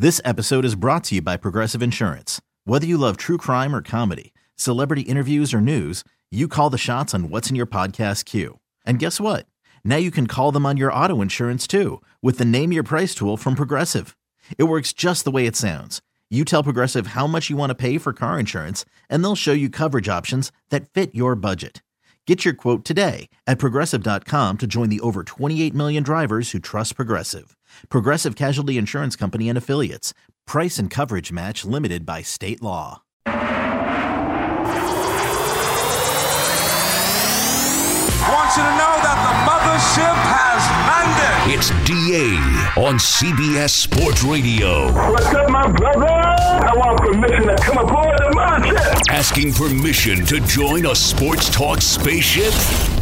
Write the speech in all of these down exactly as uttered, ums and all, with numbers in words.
This episode is brought to you by Progressive Insurance. Whether you love true crime or comedy, celebrity interviews or news, you call the shots on what's in your podcast queue. And guess what? Now you can call them on your auto insurance too with the Name Your Price tool from Progressive. It works just the way it sounds. You tell Progressive how much you want to pay for car insurance, and they'll show you coverage options that fit your budget. Get your quote today at Progressive dot com to join the over twenty-eight million drivers who trust Progressive. Progressive Casualty Insurance Company and Affiliates. Price and coverage match limited by state law. I want you to know that the mothership has landed. It's D A on C B S Sports Radio. What's up, my brother? I want permission to come aboard the mothership. Asking permission to join a sports talk spaceship?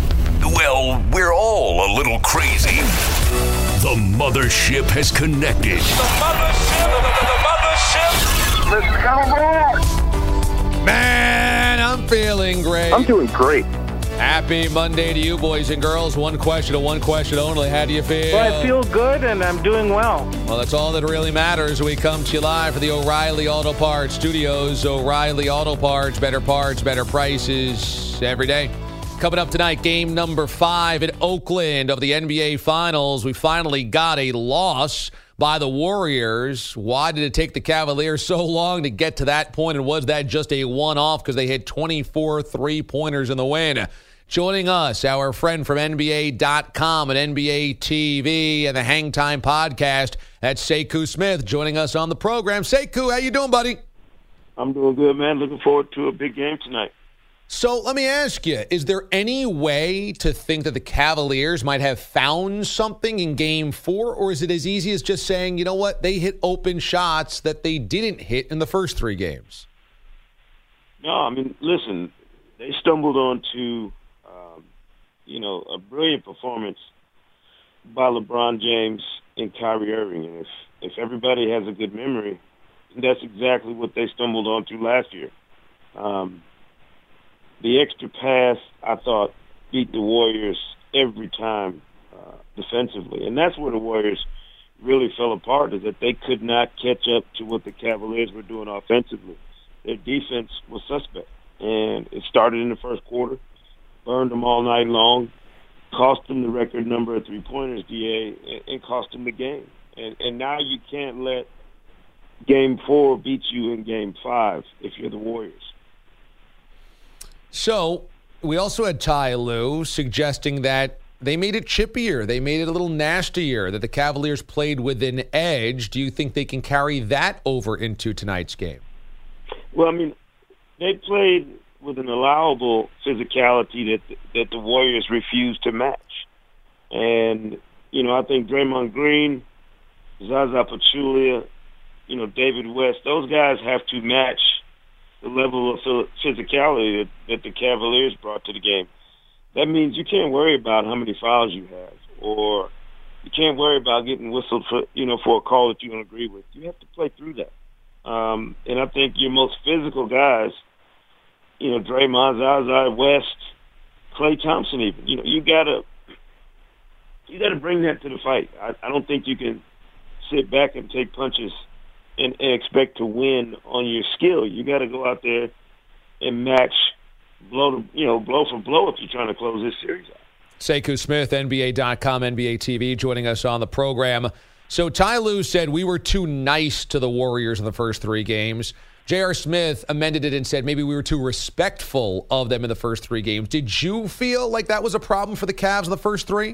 Well, we're all a little crazy. The mothership has connected. The mothership, the, the, the mothership. Let's come aboard. Man, I'm feeling great. I'm doing great. Happy Monday to you, boys and girls. One question and one question only. How do you feel? Well, I feel good, and I'm doing well. Well, that's all that really matters. We come to you live for the O'Reilly Auto Parts Studios. O'Reilly Auto Parts, better parts, better prices every day. Coming up tonight, game number five in Oakland of the N B A Finals. We finally got a loss by the Warriors. Why did it take the Cavaliers so long to get to that point, and was that just a one-off because they hit twenty-four three-pointers in the win? Joining us, our friend from N B A dot com and N B A T V and the Hang Time podcast, that's Sekou Smith, joining us on the program. Sekou, how you doing, buddy? I'm doing good, man. Looking forward to a big game tonight. So let me ask you, is there any way to think that the Cavaliers might have found something in game four, or is it as easy as just saying, you know what, they hit open shots that they didn't hit in the first three games? No, I mean, listen, they stumbled onto, um, you know, a brilliant performance by LeBron James and Kyrie Irving. And if, if everybody has a good memory, that's exactly what they stumbled onto last year. Um, The extra pass, I thought, beat the Warriors every time uh, defensively. And that's where the Warriors really fell apart, is that they could not catch up to what the Cavaliers were doing offensively. Their defense was suspect. And it started in the first quarter, burned them all night long, cost them the record number of three-pointers, D A, and cost them the game. And, and now you can't let game four beat you in game five if you're the Warriors. So we also had Ty Lue suggesting that they made it chippier. They made it a little nastier, that the Cavaliers played with an edge. Do you think they can carry that over into tonight's game? Well, I mean, they played with an allowable physicality that that the Warriors refused to match. And, you know, I think Draymond Green, Zaza Pachulia, you know, David West, those guys have to match the level of physicality that, that the Cavaliers brought to the game. That means you can't worry about how many fouls you have, or you can't worry about getting whistled for, you know, for a call that you don't agree with. You have to play through that. Um, and I think your most physical guys, you know, Draymond, Zaza, West, Klay Thompson even, you know, you gotta, you gotta bring that to the fight. I, I don't think you can sit back and take punches And, and expect to win on your skill. You got to go out there and match, blow to, you know, blow for blow if you're trying to close this series out. Sekou Smith, N B A dot com, N B A T V, joining us on the program. So Ty Lue said we were too nice to the Warriors in the first three games. J R. Smith amended it and said maybe we were too respectful of them in the first three games. Did you feel like that was a problem for the Cavs in the first three?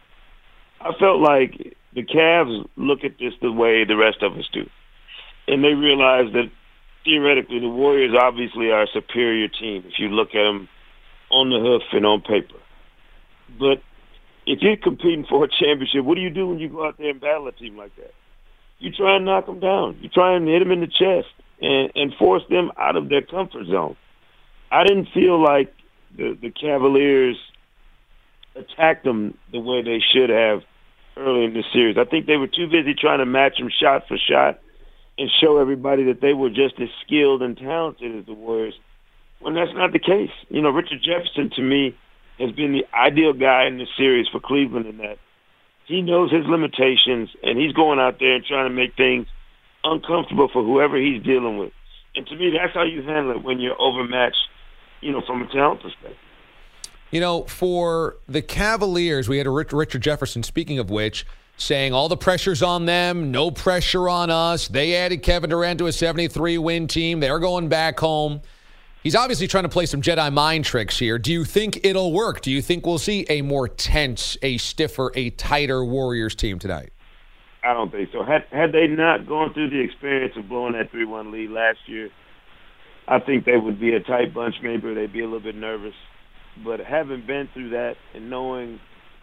I felt like the Cavs look at this the way the rest of us do. And they realize that, theoretically, the Warriors obviously are a superior team if you look at them on the hoof and on paper. But if you're competing for a championship, what do you do when you go out there and battle a team like that? You try and knock them down. You try and hit them in the chest and, and force them out of their comfort zone. I didn't feel like the, the Cavaliers attacked them the way they should have early in the series. I think they were too busy trying to match them shot for shot and show everybody that they were just as skilled and talented as the Warriors, when that's not the case. You know, Richard Jefferson, to me, has been the ideal guy in this series for Cleveland in that he knows his limitations, and he's going out there and trying to make things uncomfortable for whoever he's dealing with. And to me, that's how you handle it when you're overmatched, you know, from a talent perspective. You know, for the Cavaliers, we had a Richard Jefferson, speaking of which, saying all the pressure's on them, no pressure on us. They added Kevin Durant to a seventy-three win team. They're going back home. He's obviously trying to play some Jedi mind tricks here. Do you think it'll work? Do you think we'll see a more tense, a stiffer, a tighter Warriors team tonight? I don't think so. Had had they not gone through the experience of blowing that three one lead last year, I think they would be a tight bunch maybe, or they'd be a little bit nervous. But having been through that and knowing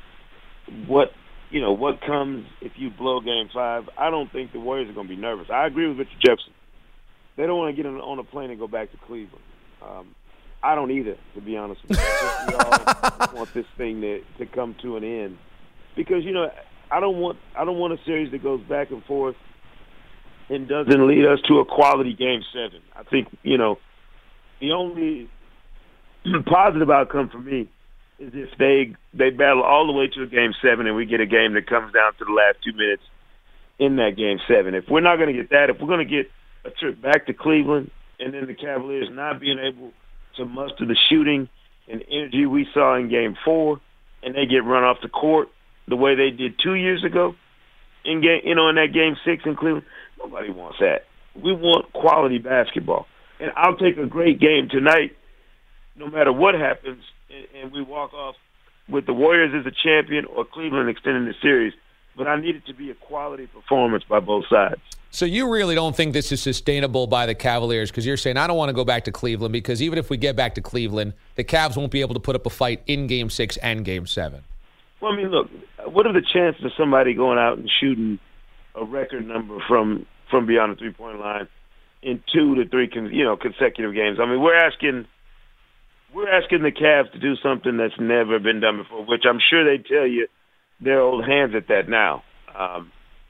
what, you know, what comes if you blow game five, I don't think the Warriors are going to be nervous. I agree with Richard Jefferson. They don't want to get on a plane and go back to Cleveland. Um, I don't either, to be honest with you. We all want this thing to, to come to an end. Because, you know, I don't want I don't want a series that goes back and forth and doesn't lead us to a quality game seven. I think, you know, the only positive outcome for me is if they they battle all the way to a game seven and we get a game that comes down to the last two minutes in that game seven. If we're not going to get that, if we're going to get a trip back to Cleveland and then the Cavaliers not being able to muster the shooting and energy we saw in game four and they get run off the court the way they did two years ago in game, you know, in that game six in Cleveland, nobody wants that. We want quality basketball. And I'll take a great game tonight no matter what happens, and, and we walk off with the Warriors as a champion or Cleveland extending the series. But I need it to be a quality performance by both sides. So you really don't think this is sustainable by the Cavaliers because you're saying, I don't want to go back to Cleveland because even if we get back to Cleveland, the Cavs won't be able to put up a fight in Game six and Game seven. Well, I mean, look, what are the chances of somebody going out and shooting a record number from, from beyond the three-point line in two to three con, you know, consecutive games? I mean, we're asking we're asking the Cavs to do something that's never been done before, which I'm sure they tell you they're old hands at that now. Um,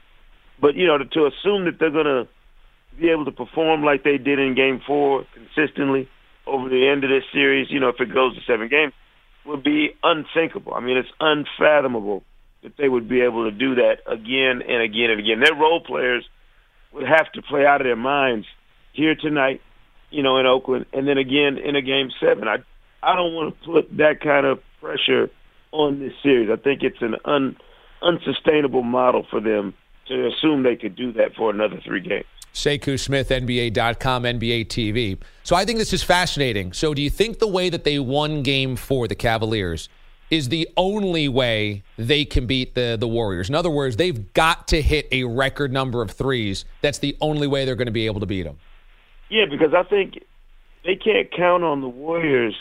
but, you know, to, to assume that they're going to be able to perform like they did in Game four consistently over the end of this series, you know, if it goes to seven games, would be unthinkable. I mean, it's unfathomable that they would be able to do that again and again and again. Their role players would have to play out of their minds here tonight, you know, in Oakland, and then again in a Game seven. I I don't want to put that kind of pressure on this series. I think it's an un, unsustainable model for them to assume they could do that for another three games. Sekou Smith, N B A dot com, N B A T V. So I think this is fascinating. So do you think the way that they won Game four, the Cavaliers, is the only way they can beat the, the Warriors? In other words, they've got to hit a record number of threes. That's the only way they're going to be able to beat them. Yeah, because I think they can't count on the Warriors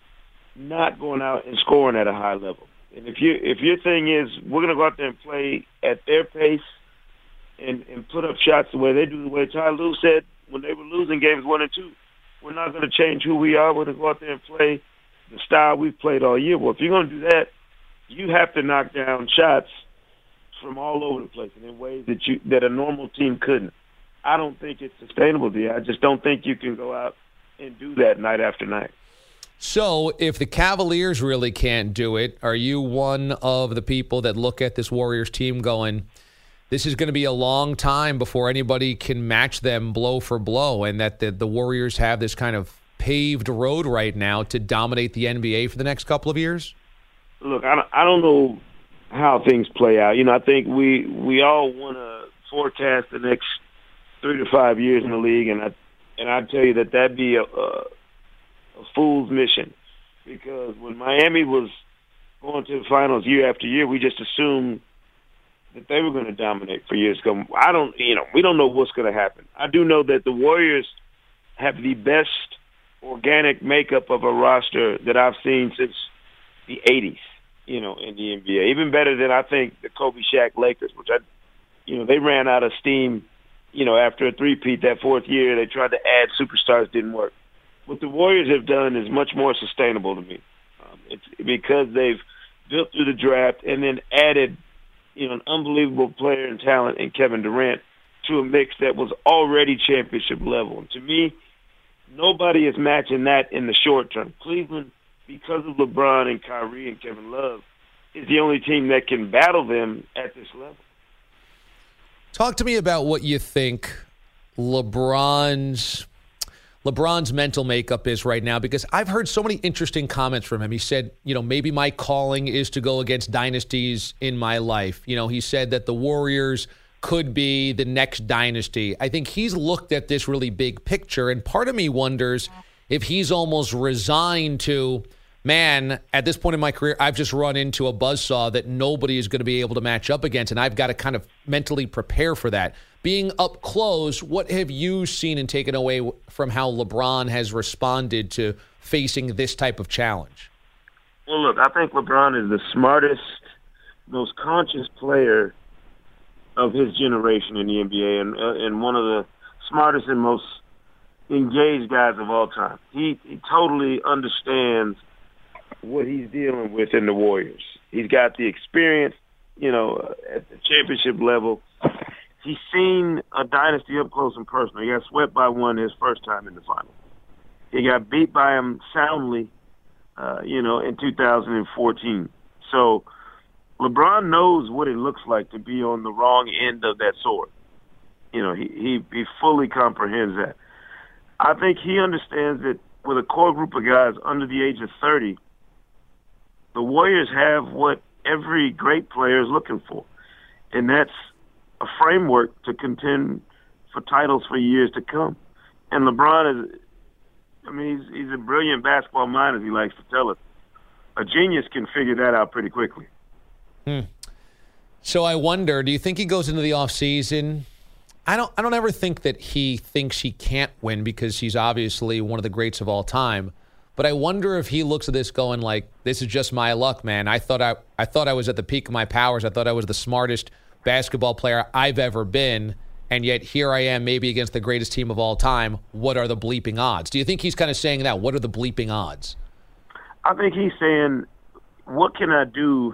not going out and scoring at a high level. And if you if your thing is we're going to go out there and play at their pace and, and put up shots the way they do, the way Ty Lue said when they were losing games one and two, we're not going to change who we are. We're going to go out there and play the style we've played all year. Well, if you're going to do that, you have to knock down shots from all over the place and in ways that you that a normal team couldn't. I don't think it's sustainable, D. I just don't think you can go out and do that night after night. So if the Cavaliers really can't do it, are you one of the people that look at this Warriors team going, this is going to be a long time before anybody can match them blow for blow, and that the, the Warriors have this kind of paved road right now to dominate the N B A for the next couple of years? Look, I don't, I don't know how things play out. You know, I think we, we all want to forecast the next three to five years in the league, and I and I tell you that that'd be a, a, a fool's mission, because when Miami was going to the finals year after year, we just assumed that they were going to dominate for years to come. I don't, you know, we don't know what's going to happen. I do know that the Warriors have the best organic makeup of a roster that I've seen since the eighties, you know, in the N B A. Even better than, I think, the Kobe Shaq Lakers, which I, you know, they ran out of steam, you know, after a three-peat that fourth year. They tried to add superstars, didn't work. What the Warriors have done is much more sustainable to me. Um, it's because they've built through the draft and then added, you know, an unbelievable player and talent in Kevin Durant to a mix that was already championship level. And to me, nobody is matching that in the short term. Cleveland, because of LeBron and Kyrie and Kevin Love, is the only team that can battle them at this level. Talk to me about what you think LeBron's LeBron's mental makeup is right now, because I've heard so many interesting comments from him. He said, you know, maybe my calling is to go against dynasties in my life. You know, he said that the Warriors could be the next dynasty. I think he's looked at this really big picture, and part of me wonders if he's almost resigned to, man, at this point in my career, I've just run into a buzzsaw that nobody is going to be able to match up against, and I've got to kind of mentally prepare for that. Being up close, what have you seen and taken away from how LeBron has responded to facing this type of challenge? Well, look, I think LeBron is the smartest, most conscious player of his generation in the N B A, and uh, and one of the smartest and most engaged guys of all time. He, he totally understands what he's dealing with in the Warriors. He's got the experience, you know, at the championship level. He's seen a dynasty up close and personal. He got swept by one his first time in the final. He got beat by him soundly, uh, you know, in two thousand fourteen. So LeBron knows what it looks like to be on the wrong end of that sword. You know, he, he, he fully comprehends that. I think he understands that with a core group of guys under the age of thirty, the Warriors have what every great player is looking for, and that's a framework to contend for titles for years to come. And LeBron is, I mean, he's, he's a brilliant basketball mind, as he likes to tell us. A genius can figure that out pretty quickly. Hmm. So I wonder, do you think he goes into the offseason? I don't I don't ever think that he thinks he can't win, because he's obviously one of the greats of all time. But I wonder if he looks at this going like, this is just my luck, man. I thought I I thought I was at the peak of my powers. I thought I was the smartest basketball player I've ever been, and yet here I am maybe against the greatest team of all time. What are the bleeping odds? Do you think he's kind of saying that? What are the bleeping odds? I think he's saying, what can I do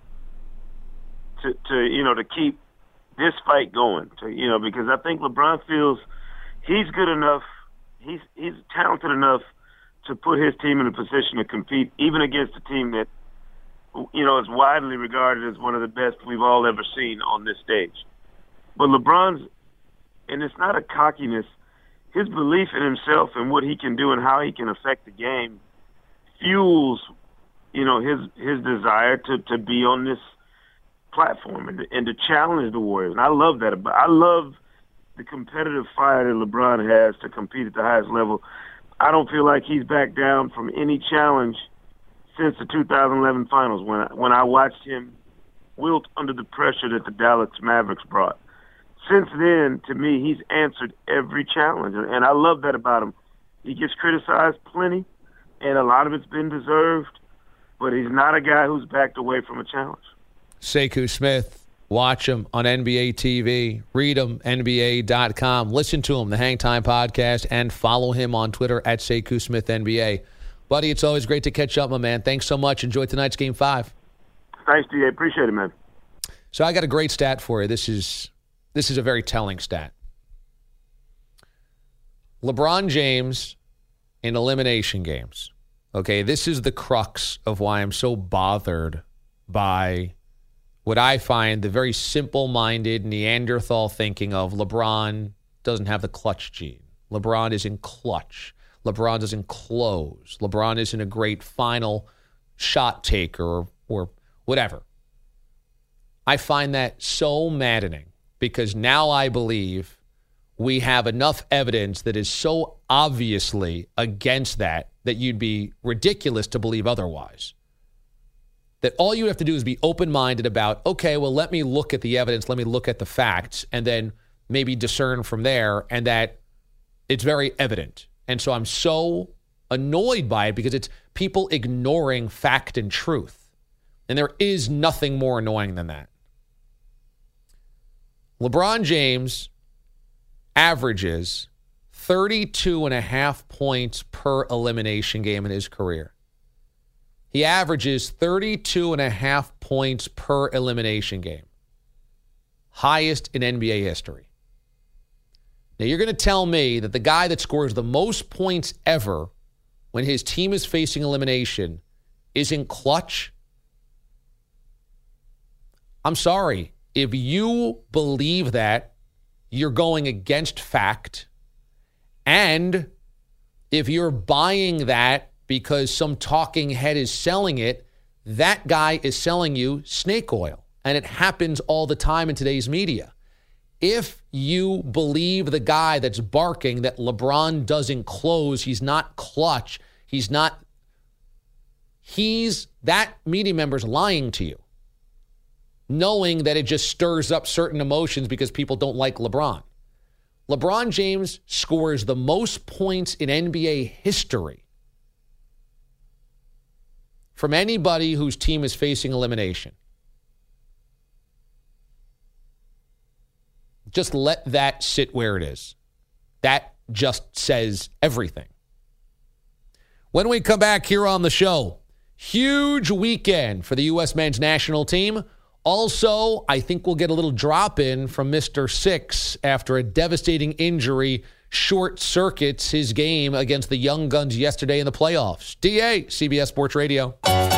to, to you know, to keep this fight going? To, you know, because I think LeBron feels he's good enough, he's he's talented enough to put his team in a position to compete, even against a team that, you know, is widely regarded as one of the best we've all ever seen on this stage. But LeBron's, and it's not a cockiness, his belief in himself and what he can do and how he can affect the game fuels, you know, his his desire to, to be on this platform and to, and to challenge the Warriors. And I love that. I love the competitive fire that LeBron has to compete at the highest level. I don't feel like he's backed down from any challenge since the two thousand eleven finals, when I, when I watched him wilt under the pressure that the Dallas Mavericks brought. Since then, to me, he's answered every challenge, and I love that about him. He gets criticized plenty, and a lot of it's been deserved, but he's not a guy who's backed away from a challenge. Sekou Smith, watch him on N B A T V, read him, N B A dot com, listen to him, the Hang Time Podcast, and follow him on Twitter at Sekou Smith N B A. Buddy, it's always great to catch up, my man. Thanks so much. Enjoy tonight's Game five. Thanks, D A. Appreciate it, man. So I got a great stat for you. This is this is a very telling stat. LeBron James in elimination games. Okay, this is the crux of why I'm so bothered by what I find the very simple-minded Neanderthal thinking of LeBron doesn't have the clutch gene. LeBron isn't clutch. LeBron doesn't close. LeBron isn't a great final shot taker or, or whatever. I find that so maddening, because now I believe we have enough evidence that is so obviously against that that you'd be ridiculous to believe otherwise. That all you have to do is be open-minded about, okay, well, let me look at the evidence, let me look at the facts, and then maybe discern from there, and that it's very evident. And so I'm so annoyed by it, because it's people ignoring fact and truth. And there is nothing more annoying than that. LeBron James averages thirty-two and a half points per elimination game in his career. He averages thirty-two and a half points per elimination game. Highest in N B A history. Now, you're going to tell me that the guy that scores the most points ever when his team is facing elimination isn't clutch? I'm sorry. If you believe that, you're going against fact. And if you're buying that because some talking head is selling it, that guy is selling you snake oil. And it happens all the time in today's media. If you believe the guy that's barking that LeBron doesn't close, he's not clutch, he's not, he's, that media member's lying to you, knowing that it just stirs up certain emotions because people don't like LeBron. LeBron James scores the most points in N B A history from anybody whose team is facing elimination. Just let that sit where it is. That just says everything. When we come back here on the show, huge weekend for the U S men's national team. Also, I think we'll get a little drop in from Mister Six after a devastating injury short circuits his game against the Young Guns yesterday in the playoffs. D A, C B S Sports Radio.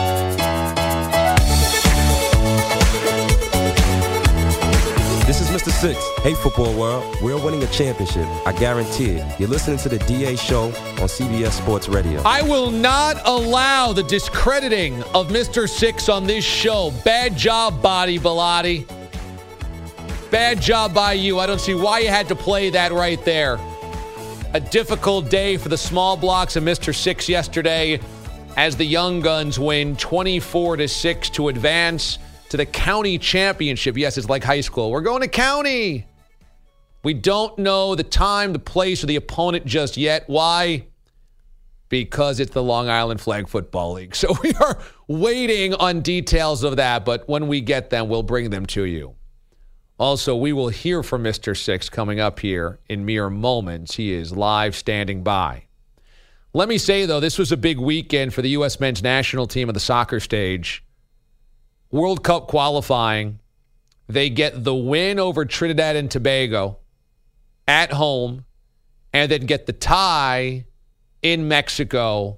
This is Mister Six. Hey, football world. We're winning a championship. I guarantee it. You're listening to the D A Show on C B S Sports Radio. I will not allow the discrediting of Mister Six on this show. Bad job, Body Bilotti. Bad job by you. I don't see why you had to play that right there. A difficult day for the small blocks of Mister Six yesterday as the Young Guns win twenty-four to six to advance to the county championship. Yes, it's like high school. We're going to county. We don't know the time, the place, or the opponent just yet. Why? Because it's the Long Island Flag Football League. So we are waiting on details of that, but when we get them, we'll bring them to you. Also, we will hear from Mister Six coming up here in mere moments. He is live standing by. Let me say, though, this was a big weekend for the U S men's national team on the soccer stage. World Cup qualifying, they get the win over Trinidad and Tobago at home and then get the tie in Mexico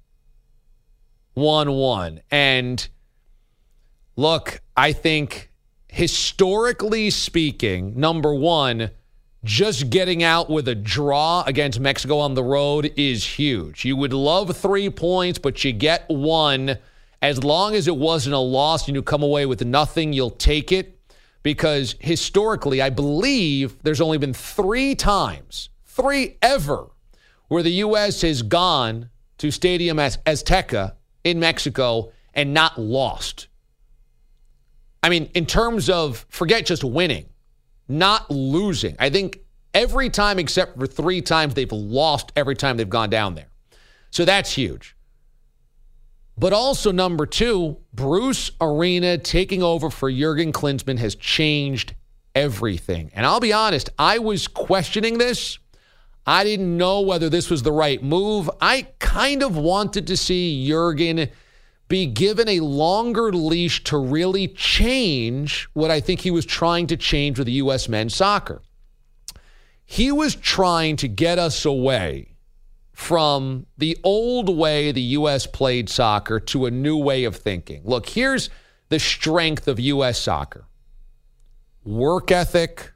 one one. And look, I think historically speaking, number one, just getting out with a draw against Mexico on the road is huge. You would love three points, but you get one. As long as it wasn't a loss and you come away with nothing, you'll take it. Because historically, I believe there's only been three times, three ever, where the U S has gone to Stadium Azteca in Mexico and not lost. I mean, in terms of, forget just winning, not losing. I think every time except for three times, they've lost every time they've gone down there. So that's huge. But also, number two, Bruce Arena taking over for Jurgen Klinsmann has changed everything. And I'll be honest, I was questioning this. I didn't know whether this was the right move. I kind of wanted to see Jurgen be given a longer leash to really change what I think he was trying to change with the U S men's soccer. He was trying to get us away from the old way the U S played soccer to a new way of thinking. Look, here's the strength of U S soccer. Work ethic,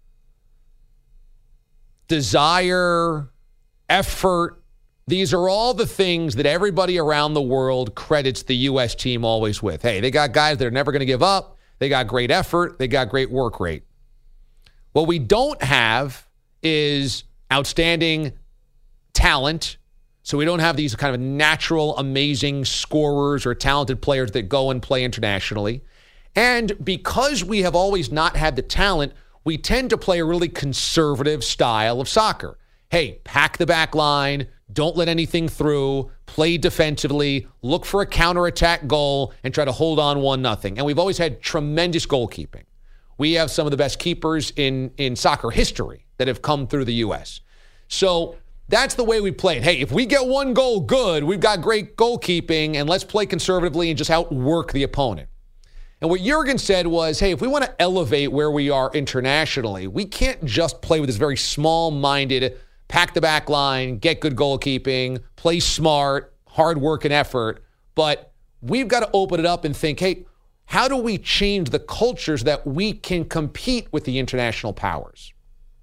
desire, effort. These are all the things that everybody around the world credits the U S team always with. Hey, they got guys that are never going to give up. They got great effort. They got great work rate. What we don't have is outstanding talent. So we don't have these kind of natural, amazing scorers or talented players that go and play internationally. And because we have always not had the talent, we tend to play a really conservative style of soccer. Hey, pack the back line, don't let anything through, play defensively, look for a counterattack goal, and try to hold on one nothing. And we've always had tremendous goalkeeping. We have some of the best keepers in, in soccer history that have come through the U S. So that's the way we played. Hey, if we get one goal, good. We've got great goalkeeping, and let's play conservatively and just outwork the opponent. And what Jurgen said was, hey, if we want to elevate where we are internationally, we can't just play with this very small-minded, pack the back line, get good goalkeeping, play smart, hard work and effort. But we've got to open it up and think, hey, how do we change the cultures that we can compete with the international powers?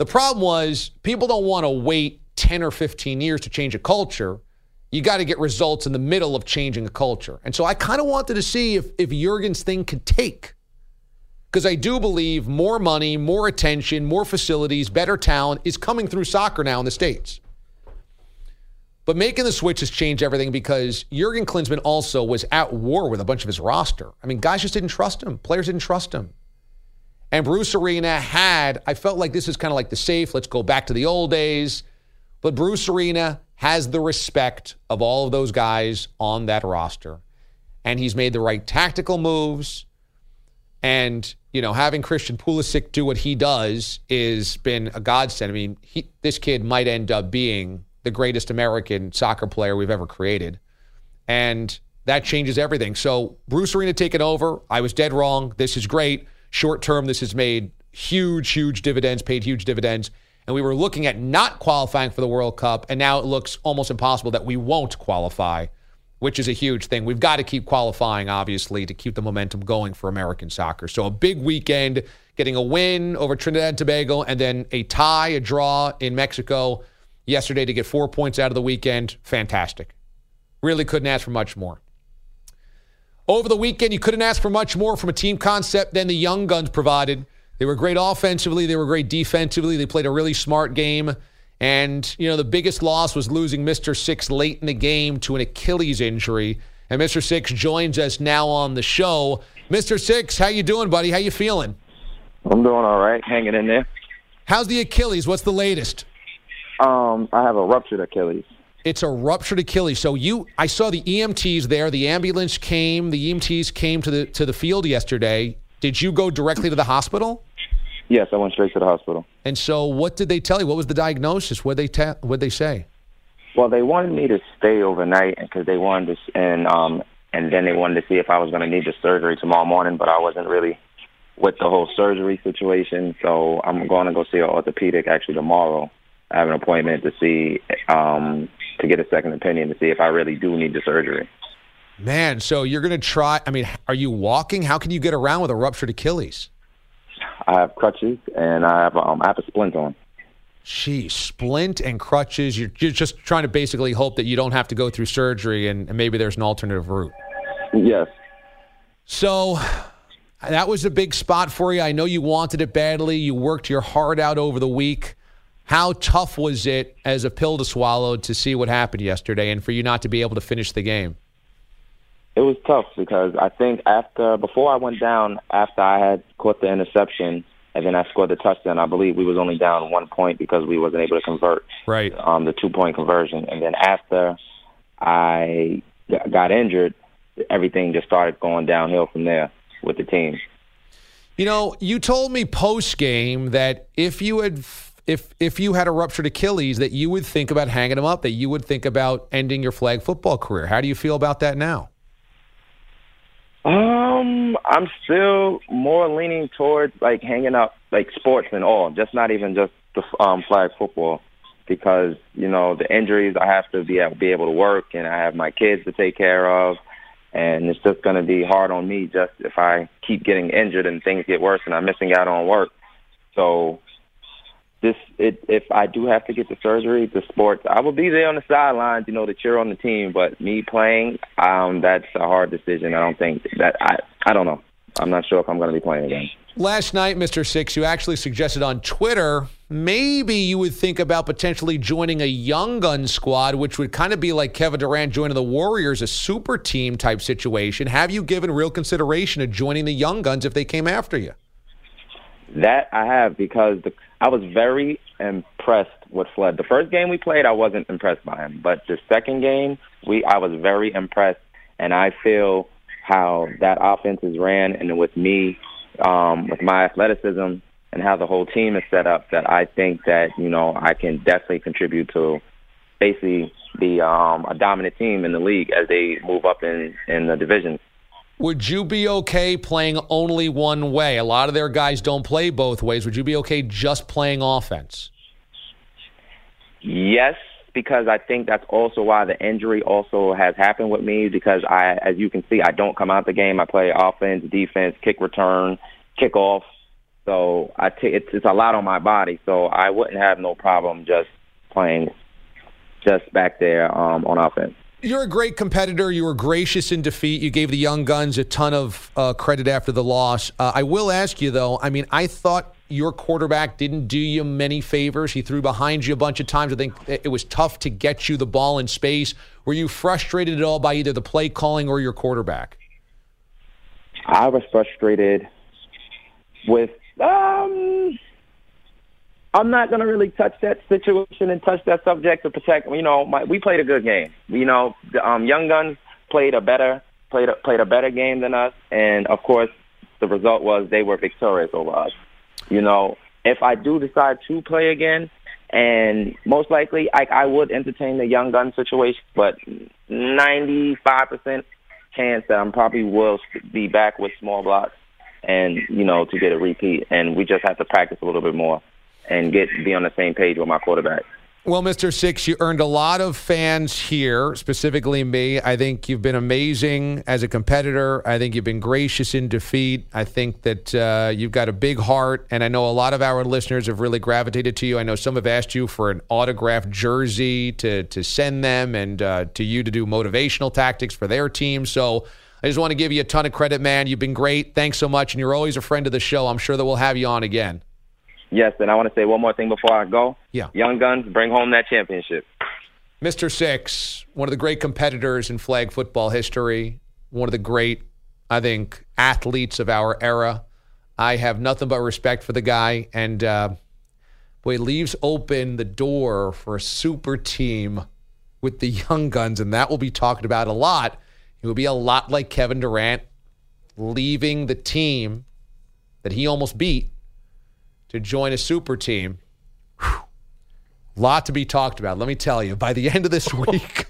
The problem was people don't want to wait ten or fifteen years to change a culture. You got to get results in the middle of changing a culture. And so I kind of wanted to see if, if Jurgen's thing could take. Because I do believe more money, more attention, more facilities, better talent is coming through soccer now in the States. But making the switch has changed everything because Jurgen Klinsmann also was at war with a bunch of his roster. I mean, guys just didn't trust him. Players didn't trust him. And Bruce Arena had, I felt like this is kind of like the safe, let's go back to the old days. But Bruce Arena has the respect of all of those guys on that roster. And he's made the right tactical moves. And, you know, having Christian Pulisic do what he does has been a godsend. I mean, he, this kid might end up being the greatest American soccer player we've ever created. And that changes everything. So Bruce Arena taking over. I was dead wrong. This is great. Short term, this has made huge, huge dividends, paid huge dividends. And we were looking at not qualifying for the World Cup, and now it looks almost impossible that we won't qualify, which is a huge thing. We've got to keep qualifying, obviously, to keep the momentum going for American soccer. So a big weekend, getting a win over Trinidad and Tobago, and then a tie, a draw in Mexico yesterday to get four points out of the weekend. Fantastic. Really couldn't ask for much more. Over the weekend, you couldn't ask for much more from a team concept than the Young Guns provided. They were great offensively. They were great defensively. They played a really smart game. And, you know, the biggest loss was losing Mister Six late in the game to an Achilles injury. And Mister Six joins us now on the show. Mister Six, how you doing, buddy? How you feeling? I'm doing all right, hanging in there. How's the Achilles? What's the latest? Um, I have a ruptured Achilles. It's a ruptured Achilles. So you, I saw the E M Ts there. The ambulance came. The E M Ts came to the to the field yesterday. Did you go directly to the hospital? Yes, I went straight to the hospital. And so what did they tell you? What was the diagnosis? What they ta- what they say? Well, they wanted me to stay overnight because they wanted to, and um, and then they wanted to see if I was going to need the surgery tomorrow morning, but I wasn't really with the whole surgery situation. So I'm going to go see an orthopedic actually tomorrow. I have an appointment to see, um, to get a second opinion to see if I really do need the surgery. Man, so you're going to try, I mean, are you walking? How can you get around with a ruptured Achilles? I have crutches, and I have, um, I have a splint on. Gee, splint and crutches. You're, you're just trying to basically hope that you don't have to go through surgery and, and maybe there's an alternative route. Yes. So that was a big spot for you. I know you wanted it badly. You worked your heart out over the week. How tough was it as a pill to swallow to see what happened yesterday and for you not to be able to finish the game? It was tough because I think after, before I went down, after I had caught the interception and then I scored the touchdown, I believe we was only down one point because we wasn't able to convert right. um, the two-point conversion. And then after I got injured, everything just started going downhill from there with the team. You know, you told me post-game that if you had if if you had a ruptured Achilles, that you would think about hanging him up, that you would think about ending your flag football career. How do you feel about that now? Um, I'm still more leaning towards like hanging up like sports and all, just not even just the um, flag football, because you know the injuries I have to be able, be able to work, and I have my kids to take care of, and it's just going to be hard on me just if I keep getting injured and things get worse and I'm missing out on work. So this, it, if I do have to get the surgery, the sports, I will be there on the sidelines, you know, to cheer on the team. But me playing, um, that's a hard decision. I don't think that I, I don't know. I'm not sure if I'm going to be playing again. Last night, Mister Six, you actually suggested on Twitter maybe you would think about potentially joining a Young Gun squad, which would kind of be like Kevin Durant joining the Warriors, a super team type situation. Have you given real consideration of joining the Young Guns if they came after you? That I have, because the, I was very impressed with Flood. The first game we played, I wasn't impressed by him. But the second game, we I was very impressed. And I feel how that offense is ran, and with me, um, with my athleticism and how the whole team is set up, that I think that, you know, I can definitely contribute to basically be um, a dominant team in the league as they move up in, in the divisions. Would you be okay playing only one way? A lot of their guys don't play both ways. Would you be okay just playing offense? Yes, because I think that's also why the injury also has happened with me, because I, as you can see, I don't come out the game. I play offense, defense, kick return, kickoff, So I t- it's, it's a lot on my body, so I wouldn't have no problem just playing just back there um, on offense. You're a great competitor. You were gracious in defeat. You gave the Young Guns a ton of uh, credit after the loss. Uh, I will ask you, though, I mean, I thought your quarterback didn't do you many favors. He threw behind you a bunch of times. I think it was tough to get you the ball in space. Were you frustrated at all by either the play calling or your quarterback? I was frustrated with um I'm not going to really touch that situation and touch that subject to protect. You know, my, we played a good game. You know, the um, Young Guns played a better played a, played a better game than us, and of course, the result was they were victorious over us. You know, if I do decide to play again, and most likely I, I would entertain the Young Gun situation, but ninety-five percent chance that I'm probably will be back with small blocks, and you know, to get a repeat, and we just have to practice a little bit more and get be on the same page with my quarterback. Well, Mister Six, you earned a lot of fans here, specifically me. I think you've been amazing as a competitor. I think you've been gracious in defeat. I think that uh, you've got a big heart, and I know a lot of our listeners have really gravitated to you. I know some have asked you for an autographed jersey to, to send them, and uh, to you to do motivational tactics for their team. So I just want to give you a ton of credit, man. You've been great. Thanks so much, and you're always a friend of the show. I'm sure that we'll have you on again. Yes, and I want to say one more thing before I go. Yeah. Young Guns, bring home that championship. Mister Six, one of the great competitors in flag football history, one of the great, I think, athletes of our era. I have nothing but respect for the guy, and uh, boy, leaves open the door for a super team with the Young Guns, and that will be talked about a lot. It will be a lot like Kevin Durant leaving the team that he almost beat to join a super team. Whew. Lot to be talked about. Let me tell you, by the end of this week,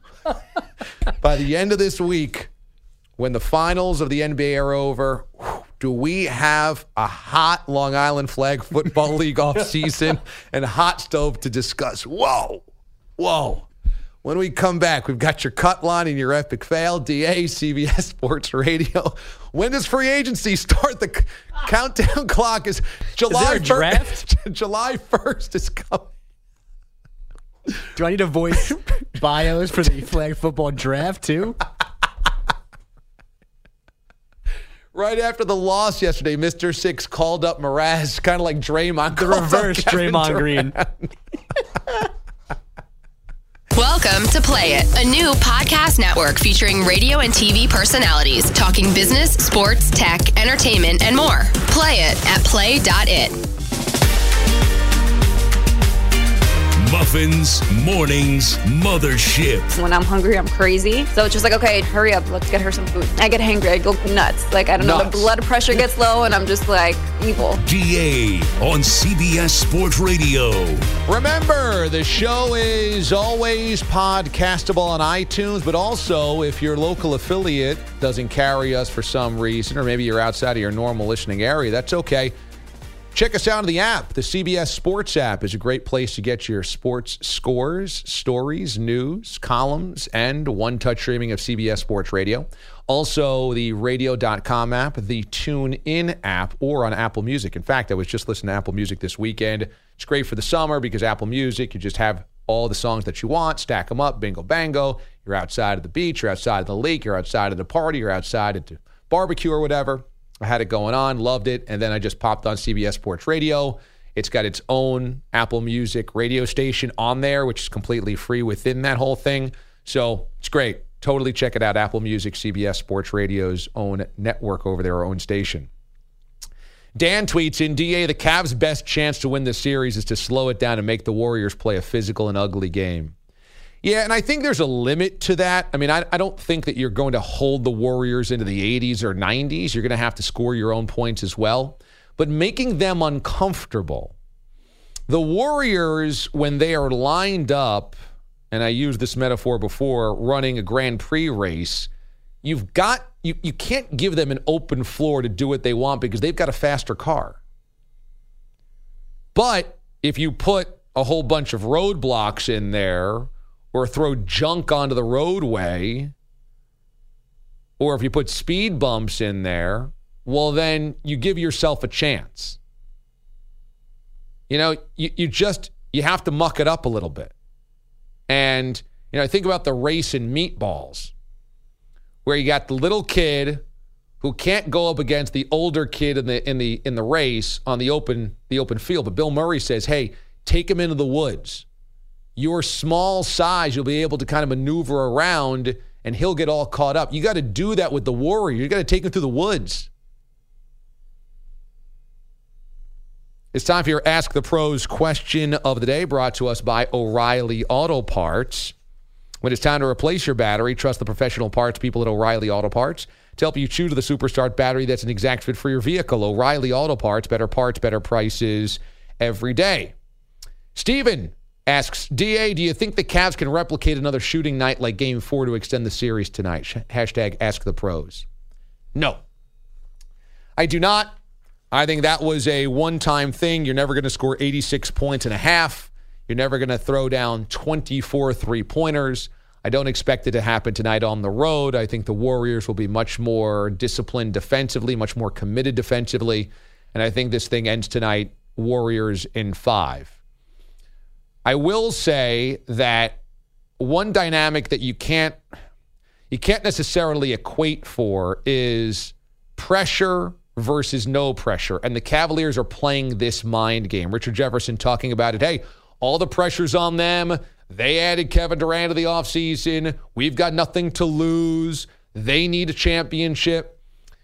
by the end of this week, when the finals of the N B A are over, whew, do we have a hot Long Island Flag Football League offseason and hot stove to discuss. Whoa, whoa. When we come back, we've got your cut line and your epic fail. D A, C B S Sports Radio. When does free agency start? The c- countdown clock is July is there a draft? first. July first is coming. Do I need to voice bios for the flag football draft too? Right after the loss yesterday, Mister Six called up Mraz, kind of like Draymond. The reverse Draymond Green. Welcome to Play It, a new podcast network featuring radio and T V personalities talking business, sports, tech, entertainment, and more. Play it at play dot it. Muffins, mornings, mothership. When I'm hungry, I'm crazy. So it's just like, okay, hurry up. Let's get her some food. I get hangry. I go nuts. Like, I don't nuts. know, the blood pressure gets low, and I'm just like evil. D A on C B S Sports Radio. Remember, the show is always podcastable on iTunes, but also if your local affiliate doesn't carry us for some reason, or maybe you're outside of your normal listening area, that's okay. Check us out on the app. The C B S Sports app is a great place to get your sports scores, stories, news, columns, and one-touch streaming of C B S Sports Radio. Also, the radio dot com app, the TuneIn app, or on Apple Music. In fact, I was just listening to Apple Music this weekend. It's great for the summer because Apple Music, you just have all the songs that you want, stack them up, bingo, bango. You're outside of the beach, you're outside of the lake, you're outside of the party, you're outside at the barbecue or whatever. I had it going on, loved it, and then I just popped on C B S Sports Radio. It's got its own Apple Music radio station on there, which is completely free within that whole thing. So it's great. Totally check it out. Apple Music, C B S Sports Radio's own network over there, our own station. Dan tweets in, D A, the Cavs' best chance to win this series is to slow it down and make the Warriors play a physical and ugly game. Yeah, and I think there's a limit to that. I mean, I, I don't think that you're going to hold the Warriors into the eighties or nineties. You're going to have to score your own points as well. But making them uncomfortable. The Warriors, when they are lined up, and I used this metaphor before, running a Grand Prix race, you've got you, you can't give them an open floor to do what they want because they've got a faster car. But if you put a whole bunch of roadblocks in there, or throw junk onto the roadway, or if you put speed bumps in there, well, then you give yourself a chance. You know, you, you just, you have to muck it up a little bit. And, you know, I think about the race in Meatballs, where you got the little kid who can't go up against the older kid in the in the in the race on the open the open field. But Bill Murray says, hey, take him into the woods. Your small size, you'll be able to kind of maneuver around, and he'll get all caught up. You got to do that with the Warriors. You got to take him through the woods. It's time for your Ask the Pros question of the day, brought to us by O'Reilly Auto Parts. When it's time to replace your battery, trust the professional parts people at O'Reilly Auto Parts to help you choose the Superstart battery that's an exact fit for your vehicle. O'Reilly Auto Parts, better parts, better prices every day. Steven asks, D A, do you think the Cavs can replicate another shooting night like Game four to extend the series tonight? Hashtag Ask the Pros. No. I do not. I think that was a one-time thing. You're never going to score eighty-six points and a half. You're never going to throw down twenty-four three-pointers. I don't expect it to happen tonight on the road. I think the Warriors will be much more disciplined defensively, much more committed defensively. And I think this thing ends tonight, Warriors in five. I will say that one dynamic that you can't you can't necessarily equate for is pressure versus no pressure. And the Cavaliers are playing this mind game. Richard Jefferson talking about it. Hey, all the pressure's on them. They added Kevin Durant to the offseason. We've got nothing to lose. They need a championship.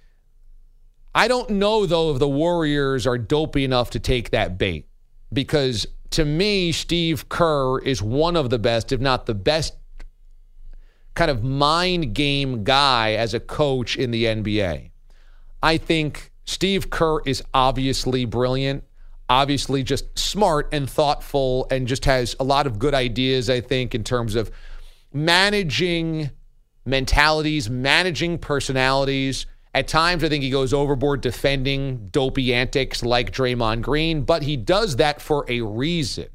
I don't know, though, if the Warriors are dopey enough to take that bait. Because to me, Steve Kerr is one of the best, if not the best, kind of mind game guy as a coach in the N B A. I think Steve Kerr is obviously brilliant. Obviously just smart and thoughtful and just has a lot of good ideas, I think, in terms of managing mentalities, managing personalities. At times, I think he goes overboard defending dopey antics like Draymond Green, but he does that for a reason.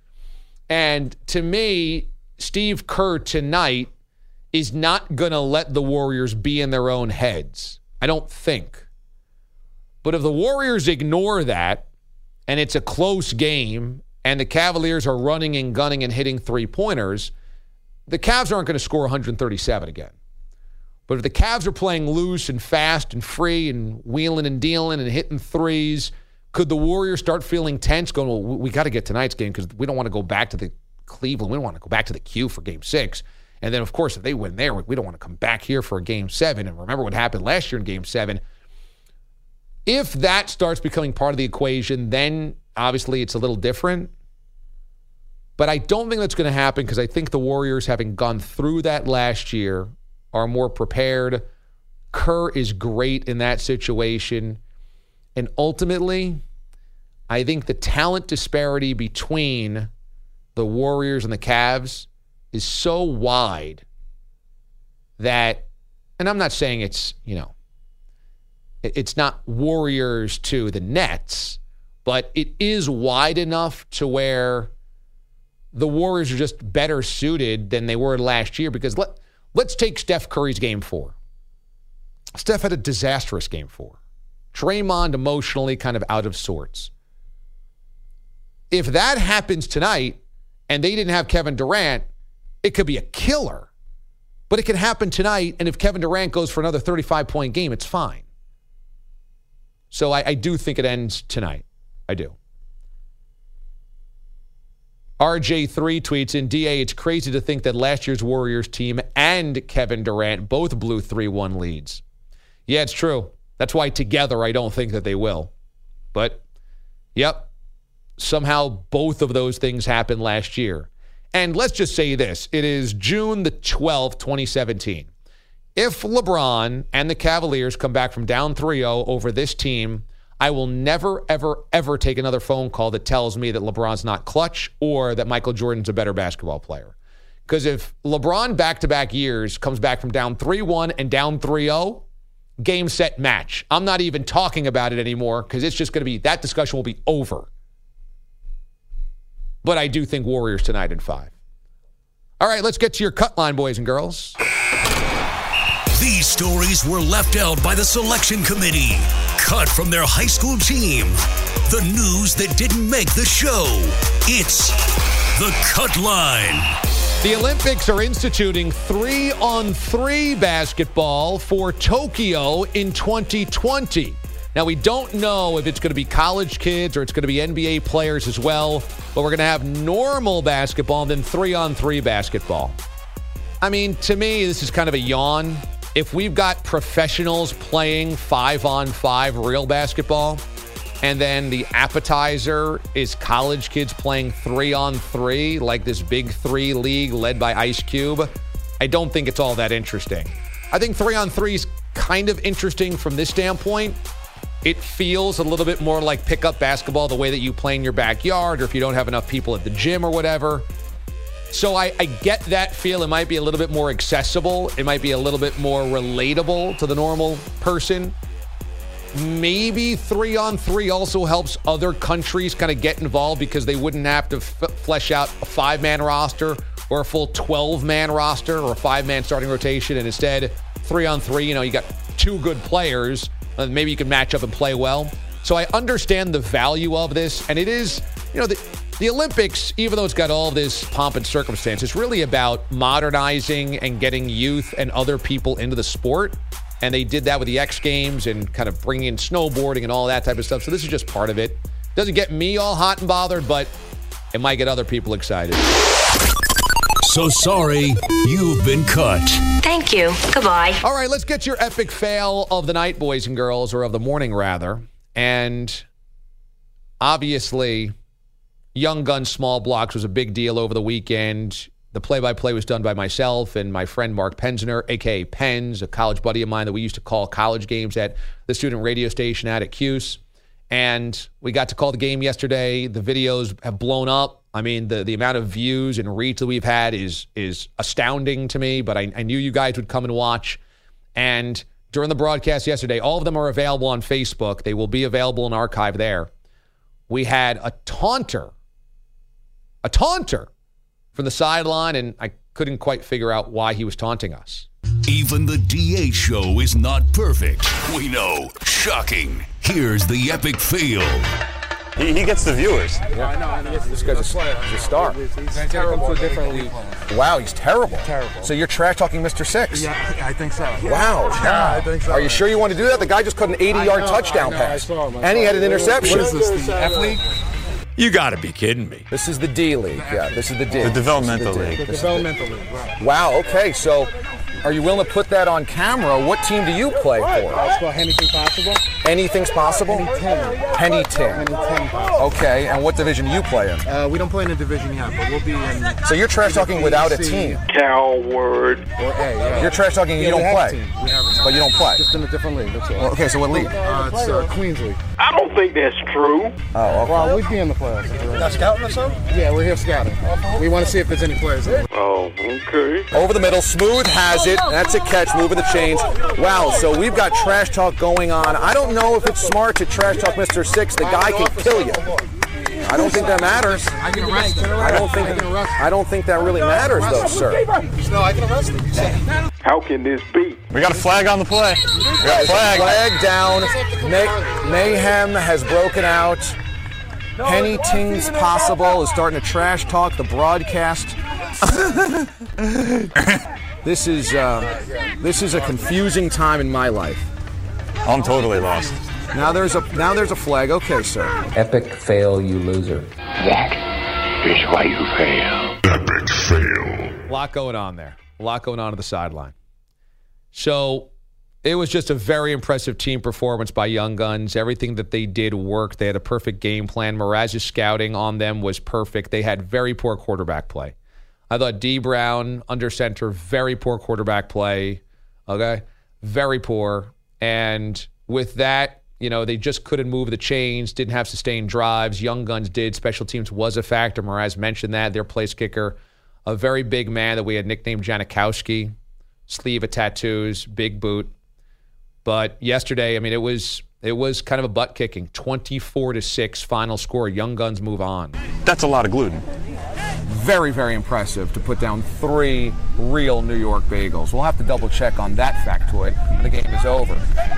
And to me, Steve Kerr tonight is not going to let the Warriors be in their own heads. I don't think. But if the Warriors ignore that, and it's a close game, and the Cavaliers are running and gunning and hitting three-pointers, the Cavs aren't going to score one hundred thirty-seven again. But if the Cavs are playing loose and fast and free and wheeling and dealing and hitting threes, could the Warriors start feeling tense, going, well, we got to get tonight's game because we don't want to go back to the Cleveland. We don't want to go back to the Q for game six. And then, of course, if they win there, we don't want to come back here for a game seven. And remember what happened last year in game seven. If that starts becoming part of the equation, then obviously it's a little different. But I don't think that's going to happen because I think the Warriors, having gone through that last year, are more prepared. Kerr is great in that situation. And ultimately, I think the talent disparity between the Warriors and the Cavs is so wide that, and I'm not saying it's, you know, it's not Warriors to the Nets, but it is wide enough to where the Warriors are just better suited than they were last year. Because let, let's take Steph Curry's game four. Steph had a disastrous game four. Draymond emotionally kind of out of sorts. If that happens tonight and they didn't have Kevin Durant, it could be a killer. But it can happen tonight, and if Kevin Durant goes for another thirty-five point game, it's fine. So I, I do think it ends tonight. I do. R J three tweets in, D A, it's crazy to think that last year's Warriors team and Kevin Durant both blew three one leads. Yeah, it's true. That's why together I don't think that they will. But, yep, somehow both of those things happened last year. And let's just say this. It is June the twelfth, twenty seventeen. If LeBron and the Cavaliers come back from down three oh over this team, I will never, ever, ever take another phone call that tells me that LeBron's not clutch or that Michael Jordan's a better basketball player. Because if LeBron back-to-back years comes back from down three one and down three oh, game, set, match. I'm not even talking about it anymore because it's just going to be, that discussion will be over. But I do think Warriors tonight in five. All right, let's get to your cut line, boys and girls. These stories were left out by the selection committee. cut from their high school team. The news that didn't make the show. It's The Cut Line. The Olympics are instituting three-on-three basketball for Tokyo in twenty twenty. Now, we don't know if it's going to be college kids or it's going to be N B A players as well, but we're going to have normal basketball and then three-on-three basketball. I mean, to me, this is kind of a yawn. If we've got professionals playing five-on-five real basketball, and then the appetizer is college kids playing three-on-three, like this big three league led by Ice Cube, I don't think it's all that interesting. I think three-on-three is kind of interesting from this standpoint. It feels a little bit more like pickup basketball, the way that you play in your backyard, or if you don't have enough people at the gym or whatever. So I, I get that feel. It might be a little bit more accessible. It might be a little bit more relatable to the normal person. Maybe three-on-three also helps other countries kind of get involved because they wouldn't have to f- flesh out a five-man roster or a full twelve-man roster or a five-man starting rotation. And instead, three-on-three, you know, you got two good players. Uh, maybe you can match up and play well. So I understand the value of this. And it is, you know, the, the Olympics, even though it's got all this pomp and circumstance, it's really about modernizing and getting youth and other people into the sport. And they did that with the X Games and kind of bringing in snowboarding and all that type of stuff. So this is just part of it. Doesn't get me all hot and bothered, but it might get other people excited. So sorry, you've been cut. Thank you. Goodbye. All right, let's get your epic fail of the night, boys and girls, or of the morning, rather. And obviously, Young Guns Small Blocks was a big deal over the weekend. The play-by-play was done by myself and my friend Mark Penzner, a k a. Penz, a college buddy of mine that we used to call college games at the student radio station out at Cuse. And we got to call the game yesterday. The videos have blown up. I mean, the, the amount of views and reach that we've had is is astounding to me, but I, I knew you guys would come and watch. And during the broadcast yesterday, all of them are available on Facebook. They will be available in archive there. We had a taunter, a taunter from the sideline, and I couldn't quite figure out why he was taunting us. Even the D A show is not perfect. We know. Shocking. Here's the epic fail. He, he gets the viewers. Yeah, I know, I know. This guy's a, he's a star. He's, he's terrible. To a different league. Wow, he's terrible. Terrible. So you're trash talking Mister Six. Yeah, I think so. Wow. Yeah, I think so. Are you sure you want to do that? The guy just caught an eighty-yard touchdown I know, pass. I saw him, I and he saw had an him. interception. What is this, the F League? You got to be kidding me. This is the D League. Yeah, this is the D. The developmental league. The developmental league, right. Wow, okay. So are you willing to put that on camera? What team do you play for? It's called Anything Possible. Anything's Possible? Penny Penny Ting. Ting. Okay, and what division do you play in? Uh, we don't play in a division yet, but we'll be in... So you're trash talking without a team? Coward. Or A, yeah. You're trash talking and yeah, you don't play? We have a team. But you don't play? Just in a different league, that's all. Well, okay, so what league? Uh, it's uh, Queens League. I don't think that's true. Oh, okay. Well, we'd be in the playoffs. Not scouting or something? Yeah, we're here scouting. We want to see if there's any players in. Oh, okay. Over the middle, Smooth has it. That's a catch, moving the chains. Wow, so we've got trash talk going on. I don't know if it's smart to trash talk Mister Six. The guy can kill you. I don't think that matters. I can arrest him. I don't think I don't think that really matters, though, sir. No, I can arrest him. How can this be? We got a flag on the play. We got a flag. Flag down. May- mayhem has broken out. Penny Ting's Possible is starting to trash talk the broadcast. This is uh, this is a confusing time in my life. I'm totally lost. Now there's a now there's a flag. Okay, sir. Epic fail, you loser. That is why you fail. Epic fail. A lot going on there. A lot going on at the sideline. So it was just a very impressive team performance by Young Guns. Everything that they did worked. They had a perfect game plan. Mraz's scouting on them was perfect. They had very poor quarterback play. I thought D. Brown, under center, very poor quarterback play. Okay? Very poor. And with that, you know, they just couldn't move the chains, didn't have sustained drives. Young Guns did. Special teams was a factor. Mraz mentioned that. Their place kicker, a very big man that we had nicknamed Janikowski. Sleeve of tattoos, big boot. But yesterday, I mean, it was it was kind of a butt kicking. twenty-four to six final score. Young Guns move on. That's a lot of gluten. Very, very impressive to put down three real New York bagels. We'll have to double check on that factoid when the game is over.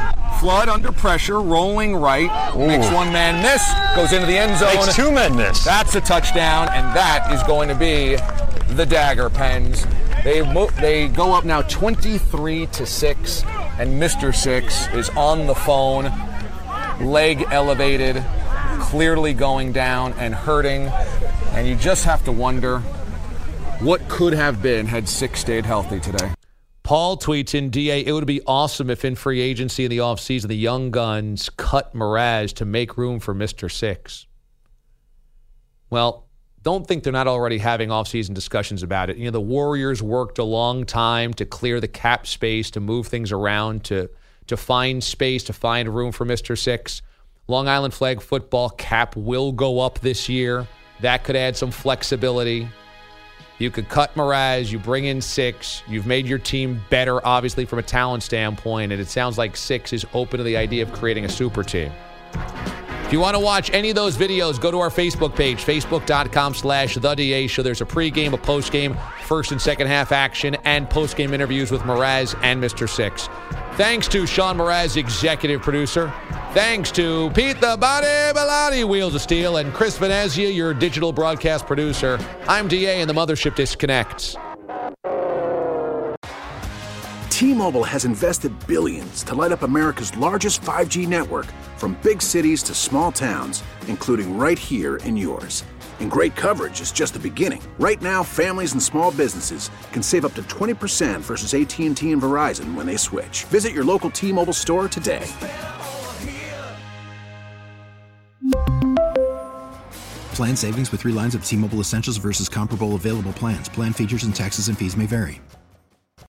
Flood under pressure, rolling right, Ooh. makes one man miss, goes into the end zone. Makes two men miss. That's a touchdown, and that is going to be the Dagger Pens. They mo- they go up now twenty-three to six, and Mister Six is on the phone, leg elevated, clearly going down and hurting, and you just have to wonder what could have been had Six stayed healthy today. Paul tweets in, D A, it would be awesome if in free agency in the offseason the Young Guns cut Mraz to make room for Mister Six. Well, don't think they're not already having offseason discussions about it. You know, the Warriors worked a long time to clear the cap space, to move things around, to, to find space, to find room for Mister Six. Long Island flag football cap will go up this year. That could add some flexibility. You could cut Mraz, you bring in Six. You've made your team better, obviously, from a talent standpoint, and it sounds like Six is open to the idea of creating a super team. If you want to watch any of those videos, go to our Facebook page, facebook.com slash The DA Show. There's a pregame, a postgame, first and second half action, and postgame interviews with Mraz and Mister Six. Thanks to Sean Mraz, executive producer. Thanks to Pete the Body Bellotti, Wheels of Steel, and Chris Venezia, your digital broadcast producer. I'm D A, and the Mothership disconnects. T-Mobile has invested billions to light up America's largest five G network, from big cities to small towns, including right here in yours. And great coverage is just the beginning. Right now, families and small businesses can save up to twenty percent versus A T and T and Verizon when they switch. Visit your local T-Mobile store today. Plan savings with three lines of T-Mobile Essentials versus comparable available plans. Plan features and taxes and fees may vary.